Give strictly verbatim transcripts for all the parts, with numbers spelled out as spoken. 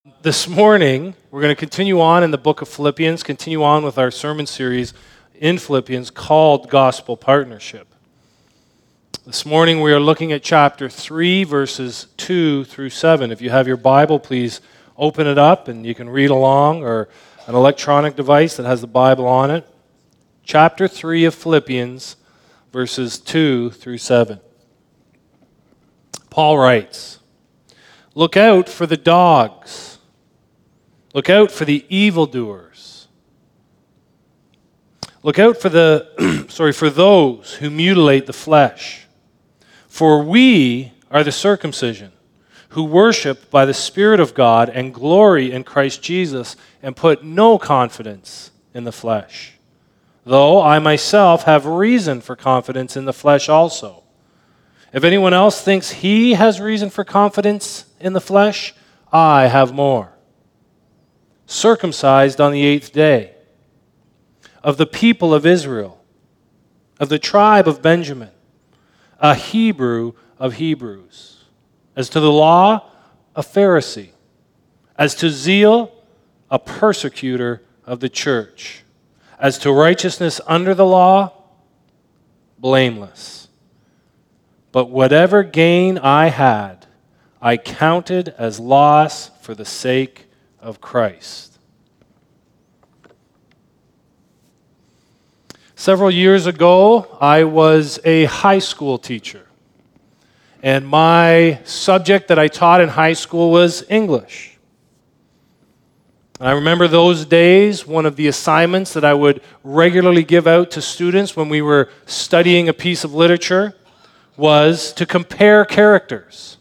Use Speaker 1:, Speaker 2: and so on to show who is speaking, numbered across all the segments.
Speaker 1: This morning, we're going to continue on in the book of Philippians, continue on with our sermon series in Philippians called Gospel Partnership. This morning, we are looking at chapter three, verses two through seven. If you have your Bible, please open it up and you can read along, or an electronic device that has the Bible on it. Chapter three of Philippians, verses two through seven. Paul writes, "Look out for the dogs. Look out for the evildoers. Look out for the sorry for those who mutilate the flesh. For we are the circumcision, who worship by the Spirit of God and glory in Christ Jesus and put no confidence in the flesh. Though I myself have reason for confidence in the flesh also. If anyone else thinks he has reason for confidence in the flesh, I have more. Circumcised on the eighth day, of the people of Israel, of the tribe of Benjamin, a Hebrew of Hebrews. As to the law, a Pharisee. As to zeal, a persecutor of the church. As to righteousness under the law, blameless. But whatever gain I had, I counted as loss for the sake of Christ." Several years ago, I was a high school teacher, and my subject that I taught in high school was English. And I remember those days, one of the assignments that I would regularly give out to students when we were studying a piece of literature was to compare characters.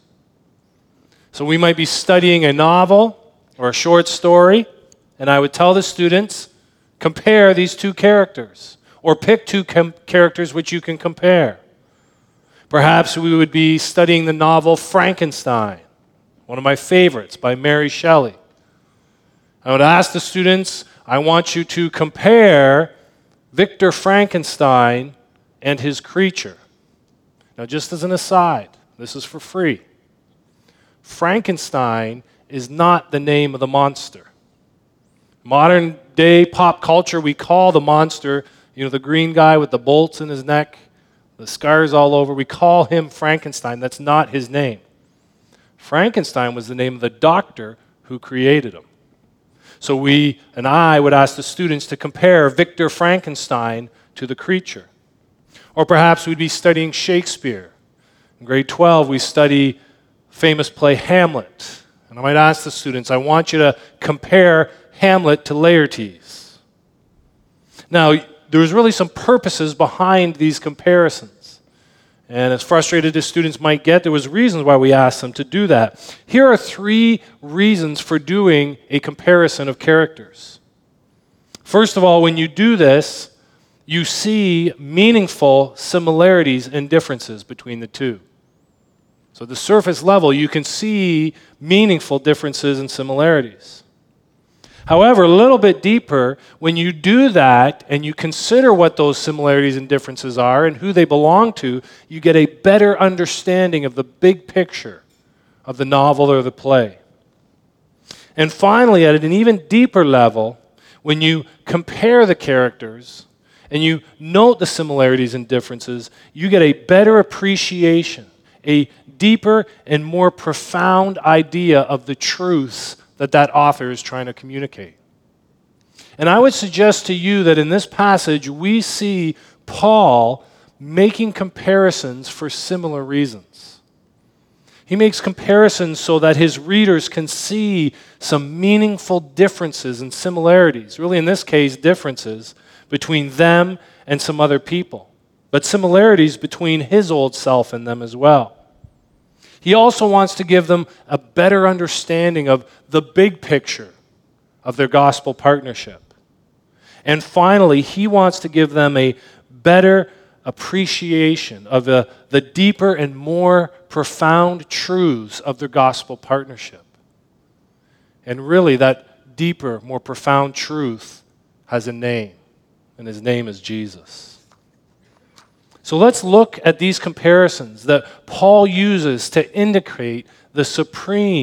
Speaker 1: So we might be studying a novel or a short story, and I would tell the students, compare these two characters, or pick two com- characters which you can compare. Perhaps we would be studying the novel Frankenstein, one of my favorites by Mary Shelley. I would ask the students, I want you to compare Victor Frankenstein and his creature. Now, just as an aside, this is for free. Frankenstein is not the name of the monster. Modern day pop culture, we call the monster, you know, the green guy with the bolts in his neck, the scars all over, we call him Frankenstein. That's not his name. Frankenstein was the name of the doctor who created him. So we and I would ask the students to compare Victor Frankenstein to the creature. Or perhaps we'd be studying Shakespeare. In grade twelve, we study famous play Hamlet. And I might ask the students, I want you to compare Hamlet to Laertes. Now, there's really some purposes behind these comparisons. And as frustrated as students might get, there was reasons why we asked them to do that. Here are three reasons for doing a comparison of characters. First of all, when you do this, you see meaningful similarities and differences between the two. So at the surface level, you can see meaningful differences and similarities. However, a little bit deeper, when you do that and you consider what those similarities and differences are and who they belong to, you get a better understanding of the big picture of the novel or the play. And finally, at an even deeper level, when you compare the characters and you note the similarities and differences, you get a better appreciation, a deeper and more profound idea of the truths that that author is trying to communicate. And I would suggest to you that in this passage, we see Paul making comparisons for similar reasons. He makes comparisons so that his readers can see some meaningful differences and similarities, really in this case, differences between them and some other people, but similarities between his old self and them as well. He also wants to give them a better understanding of the big picture of their gospel partnership. And finally, he wants to give them a better appreciation of the, the deeper and more profound truths of their gospel partnership. And really, that deeper, more profound truth has a name, and his name is Jesus. So let's look at these comparisons that Paul uses to indicate the supreme,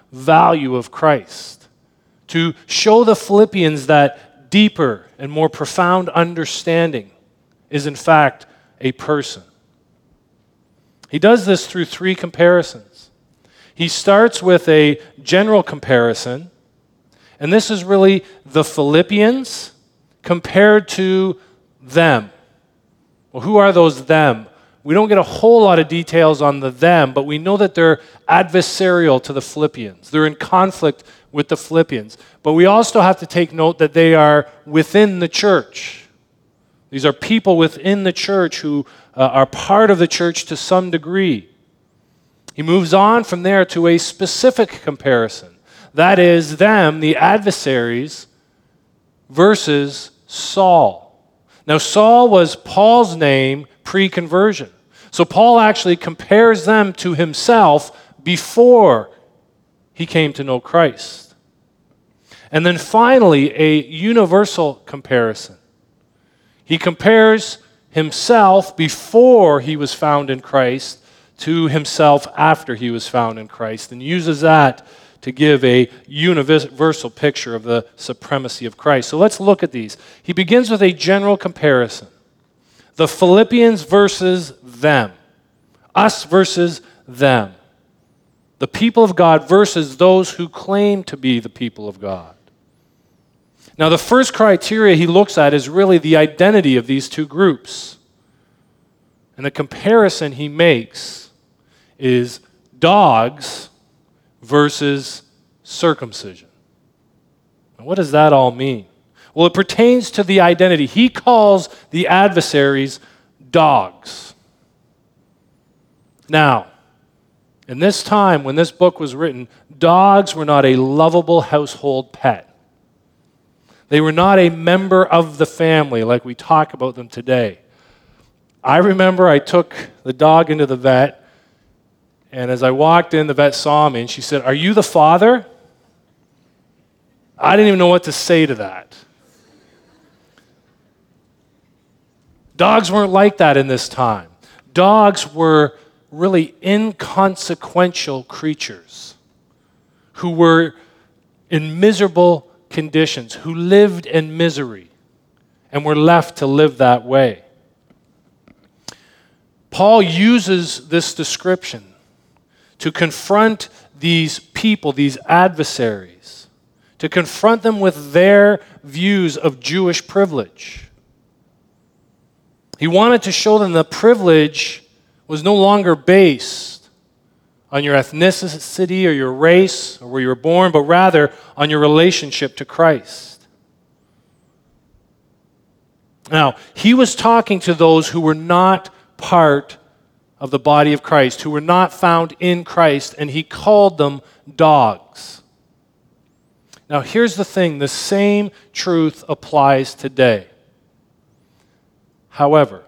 Speaker 1: value of Christ, to show the Philippians that deeper and more profound understanding is in fact a person. He does this through three comparisons. He starts with a general comparison, and this is really the Philippians compared to them. Well, who are those them? We don't get a whole lot of details on the them, but we know that they're adversarial to the Philippians. They're in conflict with the Philippians. But we also have to take note that they are within the church. These are people within the church who uh, are part of the church to some degree. He moves on from there to a specific comparison. That is them, the adversaries, versus Saul. Now, Saul was Paul's name pre-conversion. So Paul actually compares them to himself before he came to know Christ. And then finally, a universal comparison. He compares himself before he was found in Christ to himself after he was found in Christ, and uses that to give a universal picture of the supremacy of Christ. So let's look at these. He begins with a general comparison. The Philippians versus them. Us versus them. The people of God versus those who claim to be the people of God. Now, the first criteria he looks at is really the identity of these two groups. And the comparison he makes is dogs versus circumcision. Now, what does that all mean? Well, it pertains to the identity. He calls the adversaries dogs. Now, in this time when this book was written, dogs were not a lovable household pet. They were not a member of the family like we talk about them today. I remember I took the dog into the vet, and as I walked in, the vet saw me, and she said, "Are you the father?" I didn't even know what to say to that. Dogs weren't like that in this time. Dogs were really inconsequential creatures who were in miserable conditions, who lived in misery and were left to live that way. Paul uses this description to confront these people, these adversaries, to confront them with their views of Jewish privilege. He wanted to show them that privilege was no longer based on your ethnicity or your race or where you were born, but rather on your relationship to Christ. Now, he was talking to those who were not part of the body of Christ, who were not found in Christ, and he called them dogs. Now, here's the thing. The same truth applies today. However,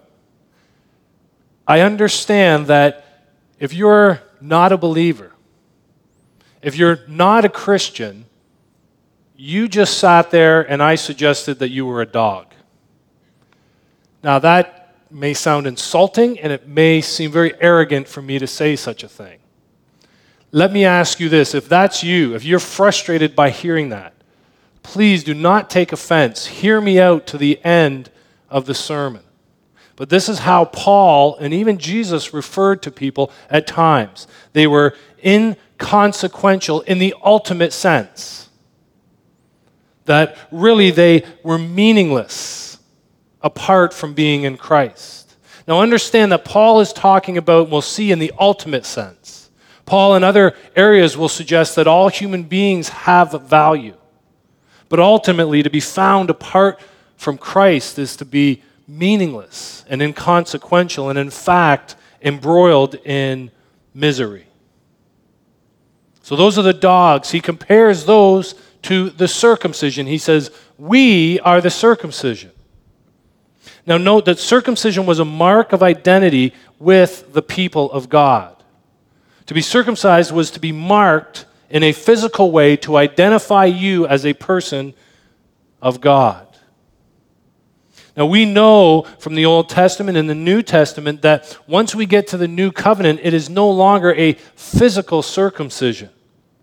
Speaker 1: I understand that if you're not a believer, if you're not a Christian, you just sat there and I suggested that you were a dog. Now, that may sound insulting, and it may seem very arrogant for me to say such a thing. Let me ask you this. If that's you, if you're frustrated by hearing that, please do not take offense. Hear me out to the end of the sermon. But this is how Paul and even Jesus referred to people at times. They were inconsequential in the ultimate sense. That really they were meaningless apart from being in Christ. Now understand that Paul is talking about, we'll see in the ultimate sense. Paul in other areas will suggest that all human beings have value. But ultimately, to be found apart from Christ is to be meaningless and inconsequential and in fact embroiled in misery. So those are the dogs. He compares those to the circumcision. He says, we are the circumcision. Now note that circumcision was a mark of identity with the people of God. To be circumcised was to be marked in a physical way to identify you as a person of God. Now we know from the Old Testament and the New Testament that once we get to the New Covenant, it is no longer a physical circumcision.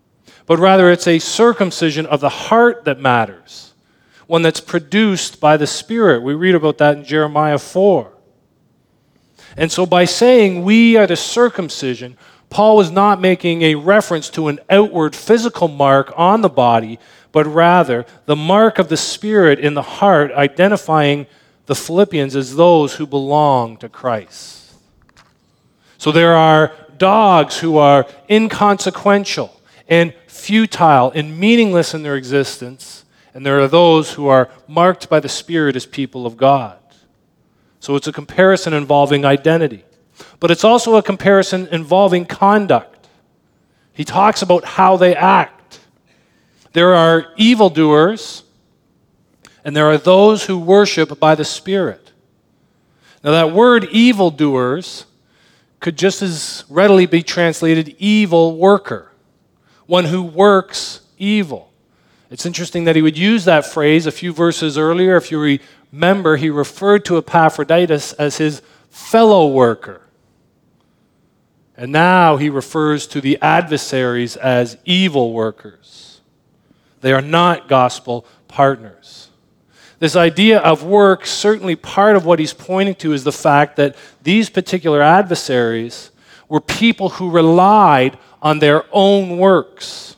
Speaker 1: but rather it's a circumcision of the heart that matters, one that's produced by the Spirit. We read about that in Jeremiah four. And so by saying we are the circumcision, Paul was not making a reference to an outward physical mark on the body, but rather the mark of the Spirit in the heart, identifying the Philippians as those who belong to Christ. So there are dogs who are inconsequential and futile and meaningless in their existence, and there are those who are marked by the Spirit as people of God. So it's a comparison involving identity. But it's also a comparison involving conduct. He talks about how they act. There are evildoers, and there are those who worship by the Spirit. Now that word evildoers could just as readily be translated evil worker, one who works evil. It's interesting that he would use that phrase a few verses earlier. If you remember, he referred to Epaphroditus as his fellow worker. And now he refers to the adversaries as evil workers. They are not gospel partners. This idea of work, certainly part of what he's pointing to is the fact that these particular adversaries were people who relied on their own works.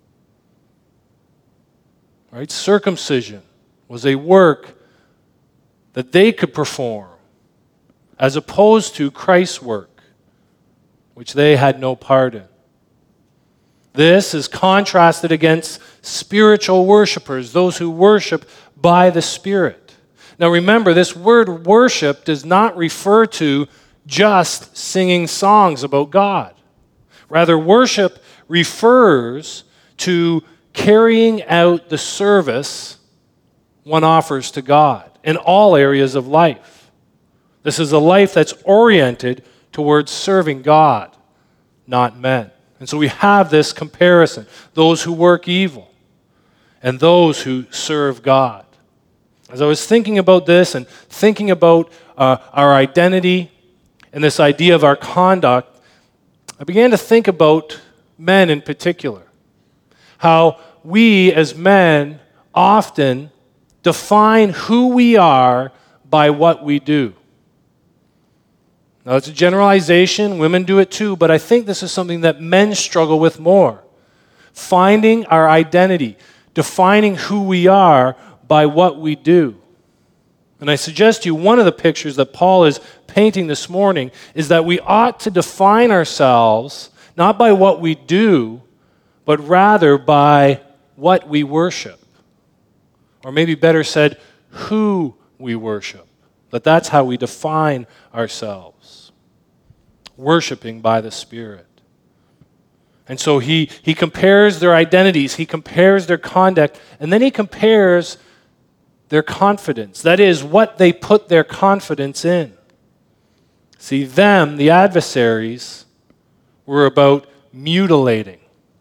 Speaker 1: Right? Circumcision was a work that they could perform as opposed to Christ's work, which they had no part in. This is contrasted against spiritual worshipers, those who worship by the Spirit. Now remember, this word worship does not refer to just singing songs about God. Rather, worship refers to carrying out the service one offers to God in all areas of life. This is a life that's oriented towards serving God, not men. And so we have this comparison, those who work evil and those who serve God. As I was thinking about this and thinking about uh, our identity and this idea of our conduct, I began to think about men in particular. How we as men often define who we are by what we do. Now, it's a generalization. Women do it too, but I think this is something that men struggle with more. Finding our identity, defining who we are by what we do. And I suggest to you one of the pictures that Paul is painting this morning is that we ought to define ourselves not by what we do, but rather by what we worship. Or maybe better said, who we worship. That that's how we define ourselves. Worshiping by the Spirit. And so he, he compares their identities, he compares their conduct, and then he compares their confidence. That is, what they put their confidence in. See, them, the adversaries, were about mutilating.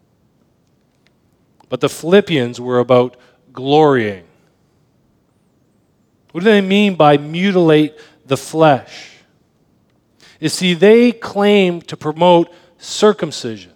Speaker 1: But the Philippians were about glorying. What do they mean by mutilate the flesh? You see, they claim to promote circumcision.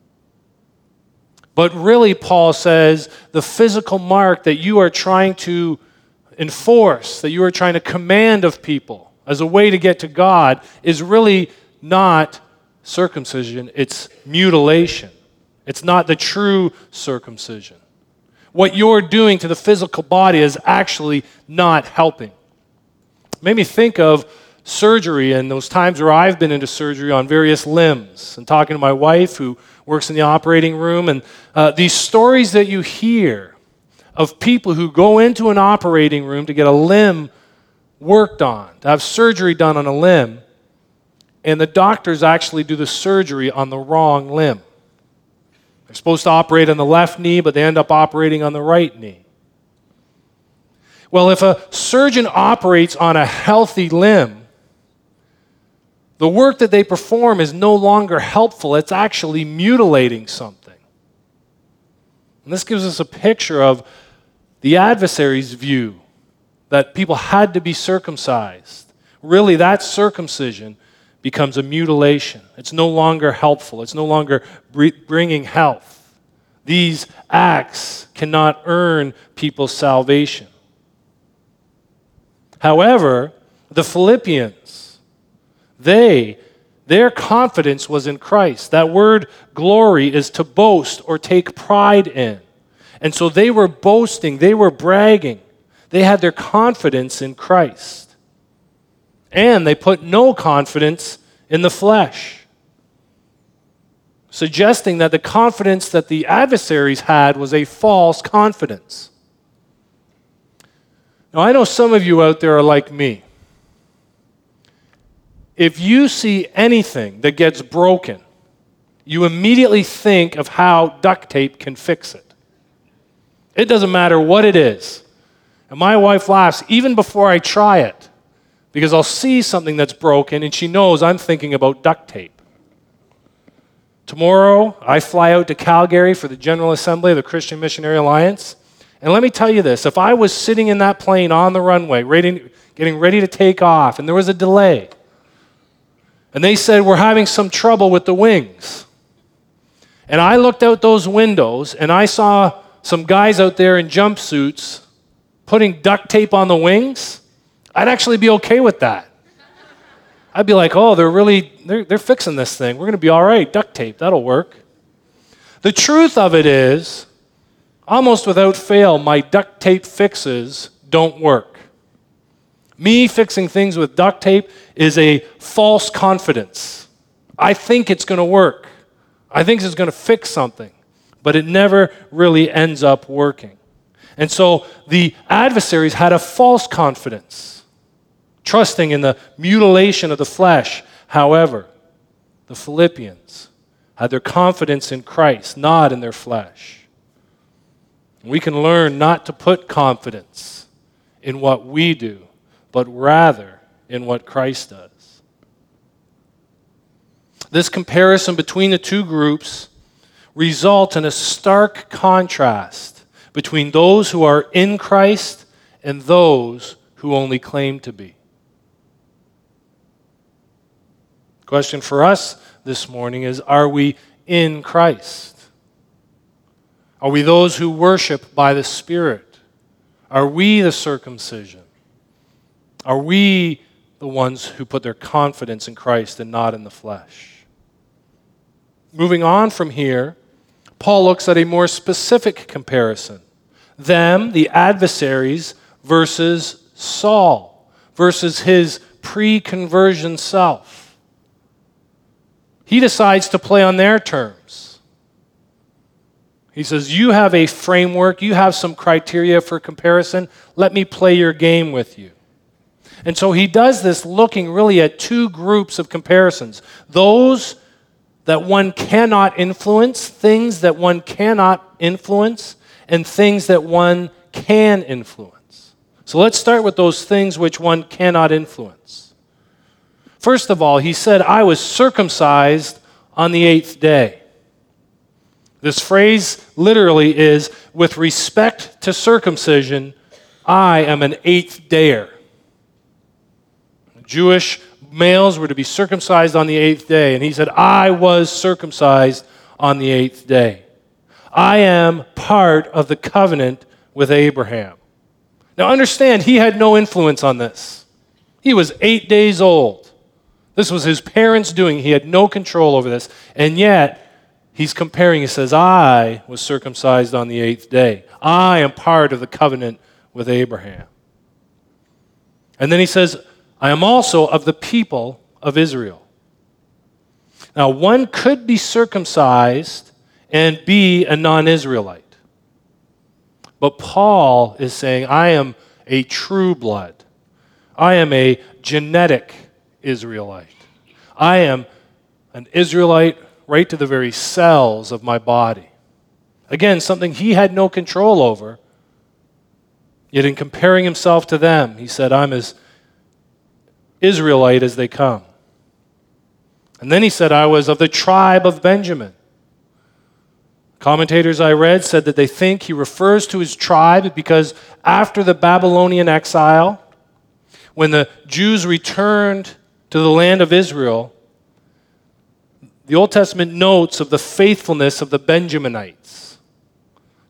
Speaker 1: But really, Paul says, the physical mark that you are trying to enforce, that you are trying to command of people as a way to get to God, is really not circumcision, it's mutilation. It's not the true circumcision. What you're doing to the physical body is actually not helping. It made me think of surgery and those times where I've been into surgery on various limbs and talking to my wife who works in the operating room, and uh, these stories that you hear of people who go into an operating room to get a limb worked on, to have surgery done on a limb, and the doctors actually do the surgery on the wrong limb. They're supposed to operate on the left knee, but they end up operating on the right knee. Well, if a surgeon operates on a healthy limb, the work that they perform is no longer helpful. It's actually mutilating something. And this gives us a picture of the adversary's view that people had to be circumcised. Really, that circumcision becomes a mutilation. It's no longer helpful. It's no longer bringing health. These acts cannot earn people's salvation. However, the Philippians, they, their confidence was in Christ. That word glory is to boast or take pride in. And so they were boasting, they were bragging. They had their confidence in Christ. And they put no confidence in the flesh, suggesting that the confidence that the adversaries had was a false confidence. Now, I know some of you out there are like me. If you see anything that gets broken, you immediately think of how duct tape can fix it. It doesn't matter what it is. And my wife laughs even before I try it, because I'll see something that's broken and she knows I'm thinking about duct tape. Tomorrow, I fly out to Calgary for the General Assembly of the Christian Missionary Alliance. And let me tell you this, if I was sitting in that plane on the runway, ready, getting ready to take off, and there was a delay, and they said, we're having some trouble with the wings, and I looked out those windows, and I saw some guys out there in jumpsuits putting duct tape on the wings, I'd actually be okay with that. I'd be like, oh, they're really, they're, they're fixing this thing. We're going to be all right, duct tape, that'll work. The truth of it is, almost without fail, my duct tape fixes don't work. Me fixing things with duct tape is a false confidence. I think it's going to work. I think it's going to fix something, but it never really ends up working. And so the adversaries had a false confidence, trusting in the mutilation of the flesh. However, the Philippians had their confidence in Christ, not in their flesh. We can learn not to put confidence in what we do, but rather in what Christ does. This comparison between the two groups results in a stark contrast between those who are in Christ and those who only claim to be. Question for us this morning is, are we in Christ? Are we those who worship by the Spirit? Are we the circumcision? Are we the ones who put their confidence in Christ and not in the flesh? Moving on from here, Paul looks at a more specific comparison. Them, the adversaries, versus Saul, versus his pre-conversion self. He decides to play on their terms. He says, you have a framework, you have some criteria for comparison, let me play your game with you. And so he does this looking really at two groups of comparisons. Those that one cannot influence, things that one cannot influence, and things that one can influence. So let's start with those things which one cannot influence. First of all, he said, I was circumcised on the eighth day. This phrase literally is, with respect to circumcision, I am an eighth dayer. Jewish males were to be circumcised on the eighth day, and he said, I was circumcised on the eighth day. I am part of the covenant with Abraham. Now understand, he had no influence on this. He was eight days old. This was his parents' doing. He had no control over this, and yet he's comparing, he says, I was circumcised on the eighth day. I am part of the covenant with Abraham. And then he says, I am also of the people of Israel. Now, one could be circumcised and be a non-Israelite. But Paul is saying, I am a true blood. I am a genetic Israelite. I am an Israelite right to the very cells of my body. Again, something he had no control over. Yet in comparing himself to them, he said, I'm as Israelite as they come. And then he said, I was of the tribe of Benjamin. Commentators I read said that they think he refers to his tribe because after the Babylonian exile, when the Jews returned to the land of Israel, the Old Testament notes of the faithfulness of the Benjaminites.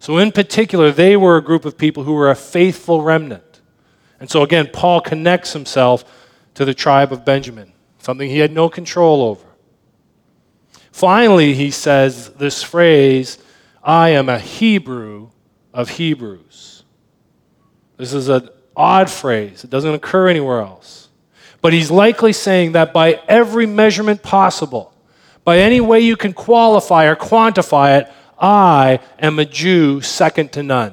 Speaker 1: So in particular, they were a group of people who were a faithful remnant. And so again, Paul connects himself to the tribe of Benjamin, something he had no control over. Finally, he says this phrase, I am a Hebrew of Hebrews. This is an odd phrase. It doesn't occur anywhere else. But he's likely saying that by every measurement possible, by any way you can qualify or quantify it, I am a Jew second to none.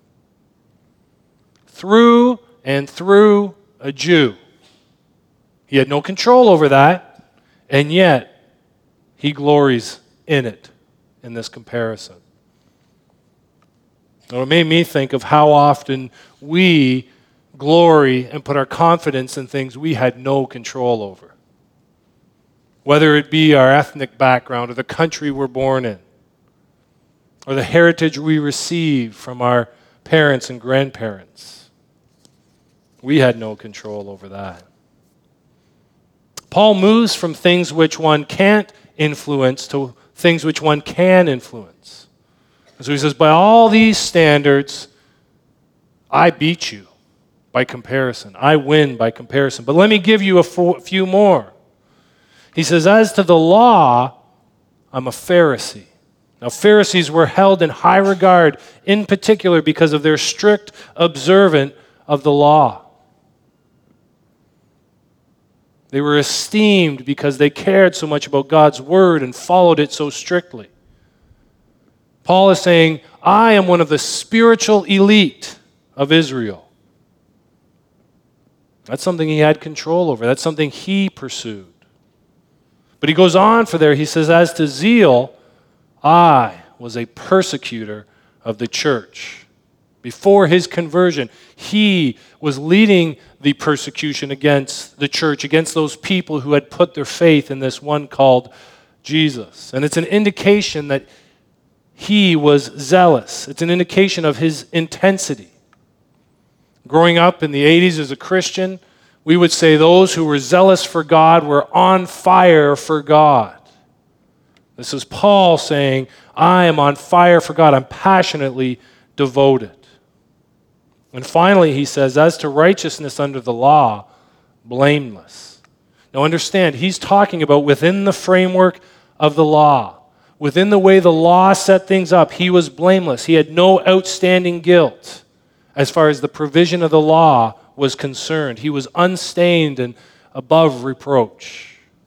Speaker 1: Through and through a Jew. He had no control over that, and yet he glories in it, in this comparison. Now, it made me think of how often we glory and put our confidence in things we had no control over. Whether it be our ethnic background or the country we're born in, or the heritage we receive from our parents and grandparents. We had no control over that. Paul moves from things which one can't influence to things which one can influence. And so he says, by all these standards, I beat you by comparison. I win by comparison. But let me give you a few more. He says, as to the law, I'm a Pharisee. Now, Pharisees were held in high regard, in particular because of their strict observance of the law. They were esteemed because they cared so much about God's word and followed it so strictly. Paul is saying, I am one of the spiritual elite of Israel. That's something he had control over. That's something he pursued. But he goes on for there, he says, as to zeal, I was a persecutor of the church. Before his conversion, he was leading the persecution against the church, against those people who had put their faith in this one called Jesus. And it's an indication that he was zealous. It's an indication of his intensity. Growing up in the eighties as a Christian, we would say those who were zealous for God were on fire for God. This is Paul saying, I am on fire for God. I'm passionately devoted. And finally, he says, as to righteousness under the law, blameless. Now understand, he's talking about within the framework of the law. Within the way the law set things up, he was blameless. He had no outstanding guilt as far as the provision of the law was concerned. He was unstained and above reproach.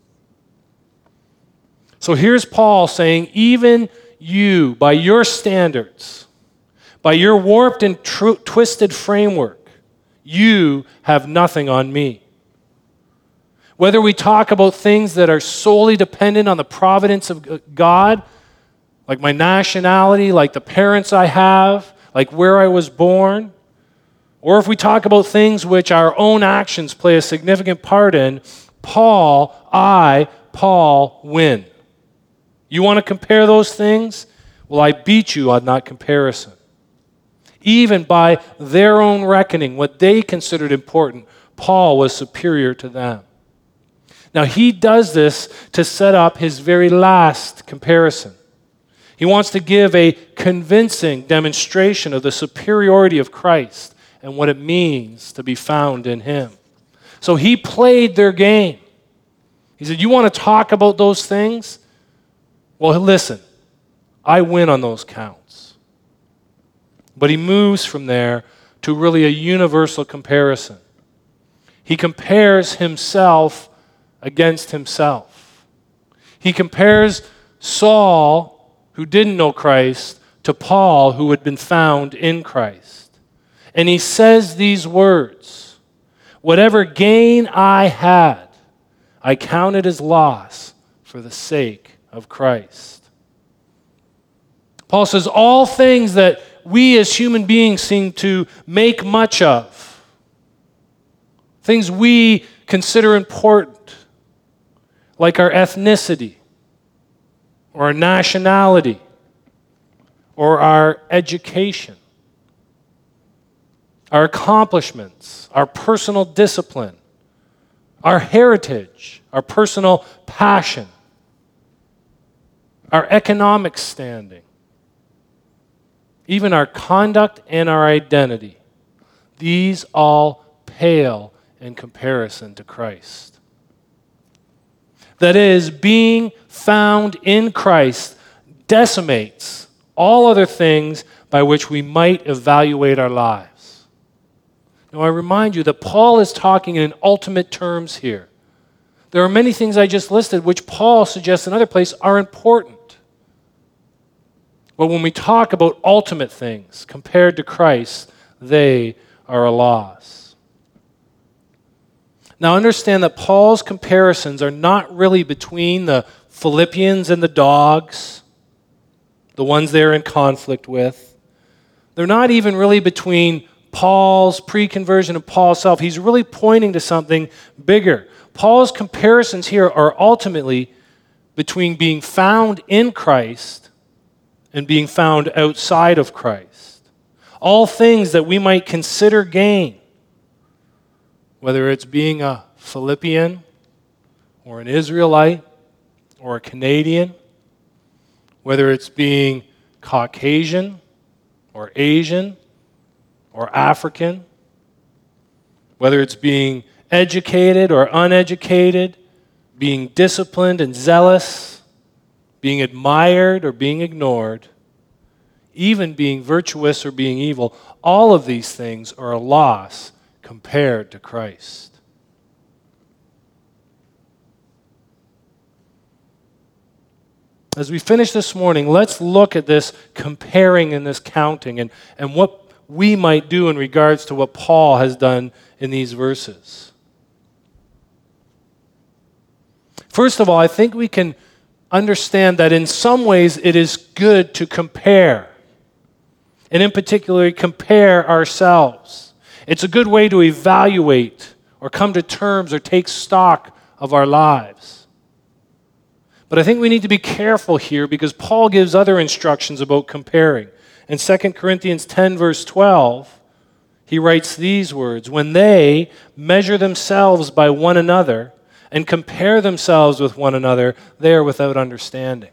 Speaker 1: So here's Paul saying, even you, by your standards, by your warped and tr- twisted framework, you have nothing on me. Whether we talk about things that are solely dependent on the providence of God, like my nationality, like the parents I have, like where I was born, or if we talk about things which our own actions play a significant part in, Paul, I, Paul, win. You want to compare those things? Well, I beat you on that comparison. Even by their own reckoning, what they considered important, Paul was superior to them. Now, he does this to set up his very last comparison. He wants to give a convincing demonstration of the superiority of Christ and what it means to be found in him. So he played their game. He said, you want to talk about those things? Well, listen, I win on those counts. But he moves from there to really a universal comparison. He compares himself against himself. He compares Saul, who didn't know Christ, to Paul, who had been found in Christ. And he says these words, whatever gain I had, I counted as loss for the sake of Christ. Paul says all things that we as human beings seem to make much of, things we consider important, like our ethnicity, or our nationality, or our education, our accomplishments, our personal discipline, our heritage, our personal passion, our economic standing, even our conduct and our identity, these all pale in comparison to Christ. That is, being found in Christ decimates all other things by which we might evaluate our lives. Now, I remind you that Paul is talking in ultimate terms here. There are many things I just listed which Paul suggests in other places are important. But when we talk about ultimate things compared to Christ, they are a loss. Now understand that Paul's comparisons are not really between the Philippians and the dogs, the ones they're in conflict with. They're not even really between Paul's pre-conversion and Paul's self. He's really pointing to something bigger. Paul's comparisons here are ultimately between being found in Christ and being found outside of Christ. All things that we might consider gain, whether it's being a Philippian or an Israelite or a Canadian, whether it's being Caucasian or Asian or African, whether it's being educated or uneducated, being disciplined and zealous, being admired or being ignored, even being virtuous or being evil, all of these things are a loss compared to Christ. As we finish this morning, let's look at this comparing and this counting and, and what we might do in regards to what Paul has done in these verses. First of all, I think we can understand that in some ways it is good to compare. And in particular, compare ourselves. It's a good way to evaluate or come to terms or take stock of our lives. But I think we need to be careful here because Paul gives other instructions about comparing. In Second Corinthians ten, verse twelve, he writes these words, "When they measure themselves by one another and compare themselves with one another, they are without understanding."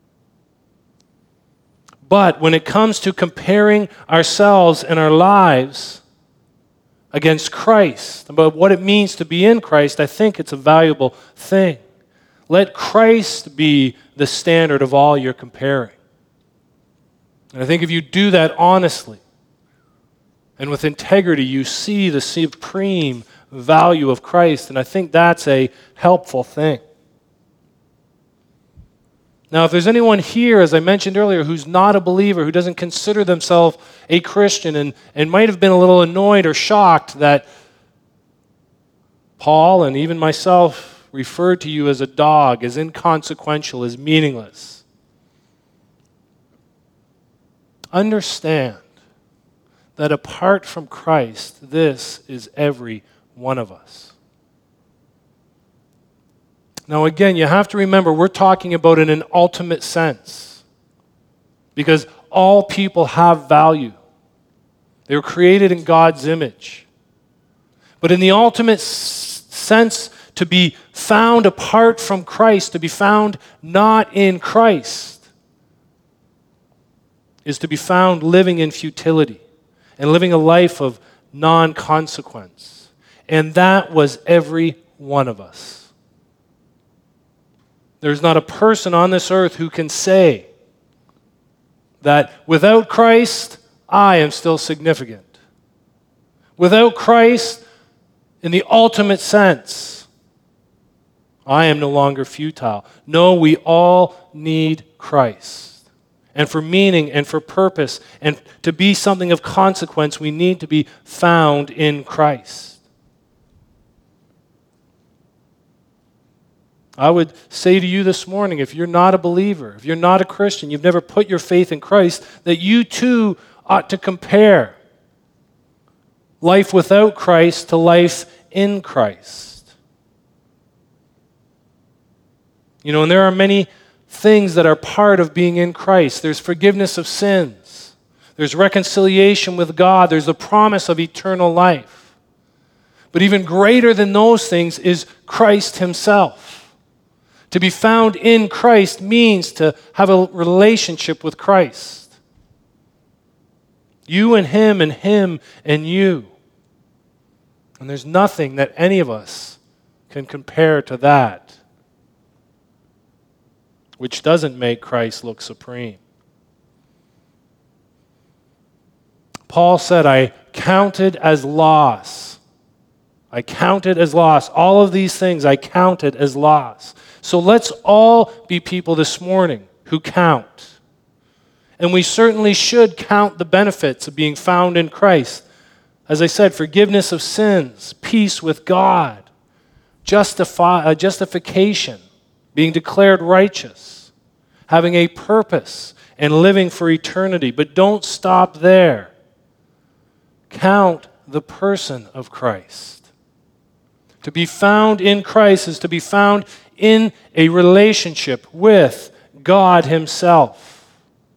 Speaker 1: But when it comes to comparing ourselves and our lives against Christ, about what it means to be in Christ, I think it's a valuable thing. Let Christ be the standard of all you're comparing. And I think if you do that honestly and with integrity, you see the supreme value of Christ, and I think that's a helpful thing. Now, if there's anyone here, as I mentioned earlier, who's not a believer, who doesn't consider themselves a Christian, and, and might have been a little annoyed or shocked that Paul and even myself referred to you as a dog, as inconsequential, as meaningless, understand that apart from Christ, this is every one of us. Now again, you have to remember we're talking about in an ultimate sense because all people have value. They were created in God's image. But in the ultimate s- sense, to be found apart from Christ, to be found not in Christ, is to be found living in futility and living a life of non-consequence. And that was every one of us. There's not a person on this earth who can say that without Christ, I am still significant. Without Christ, in the ultimate sense, I am no longer futile. No, we all need Christ. And for meaning and for purpose and to be something of consequence, we need to be found in Christ. I would say to you this morning, if you're not a believer, if you're not a Christian, you've never put your faith in Christ, that you too ought to compare life without Christ to life in Christ. You know, and there are many things that are part of being in Christ. There's forgiveness of sins. There's reconciliation with God. There's the promise of eternal life. But even greater than those things is Christ himself. To be found in Christ means to have a relationship with Christ. You and him and him and you. And there's nothing that any of us can compare to that, which doesn't make Christ look supreme. Paul said, I counted as loss. I counted as loss. All of these things I counted as loss. So let's all be people this morning who count. And we certainly should count the benefits of being found in Christ. As I said, forgiveness of sins, peace with God, justify, uh, justification, being declared righteous, having a purpose, and living for eternity. But don't stop there. Count the person of Christ. To be found in Christ is to be found in a relationship with God himself.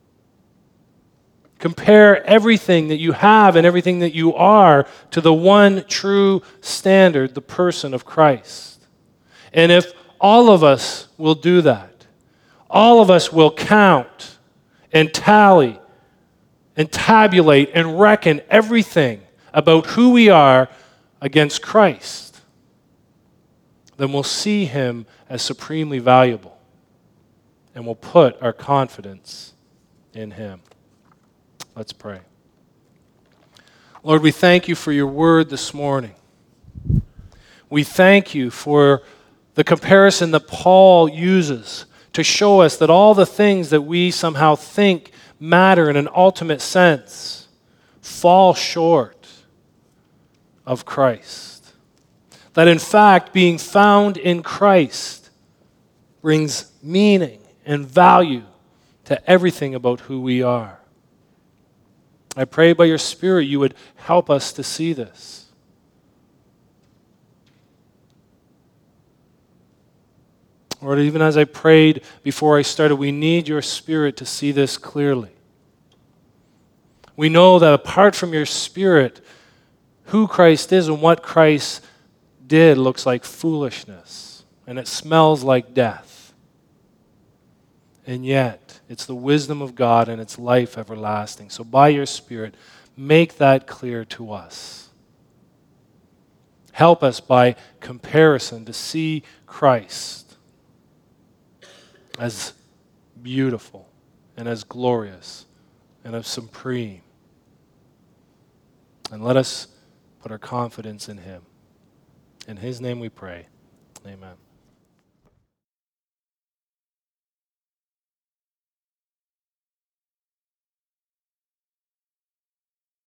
Speaker 1: Compare everything that you have and everything that you are to the one true standard, the person of Christ. And if all of us will do that, all of us will count and tally and tabulate and reckon everything about who we are against Christ, then we'll see him as supremely valuable, and we'll put our confidence in him. Let's pray. Lord, we thank you for your word this morning. We thank you for the comparison that Paul uses to show us that all the things that we somehow think matter in an ultimate sense fall short of Christ. That in fact, being found in Christ brings meaning and value to everything about who we are. I pray by your Spirit you would help us to see this. Lord, even as I prayed before I started, we need your Spirit to see this clearly. We know that apart from your Spirit, who Christ is and what Christ did looks like foolishness, and it smells like death. And yet, it's the wisdom of God and it's life everlasting. So by your Spirit, make that clear to us. Help us by comparison to see Christ as beautiful and as glorious and as supreme. And let us put our confidence in him. In his name we pray. Amen.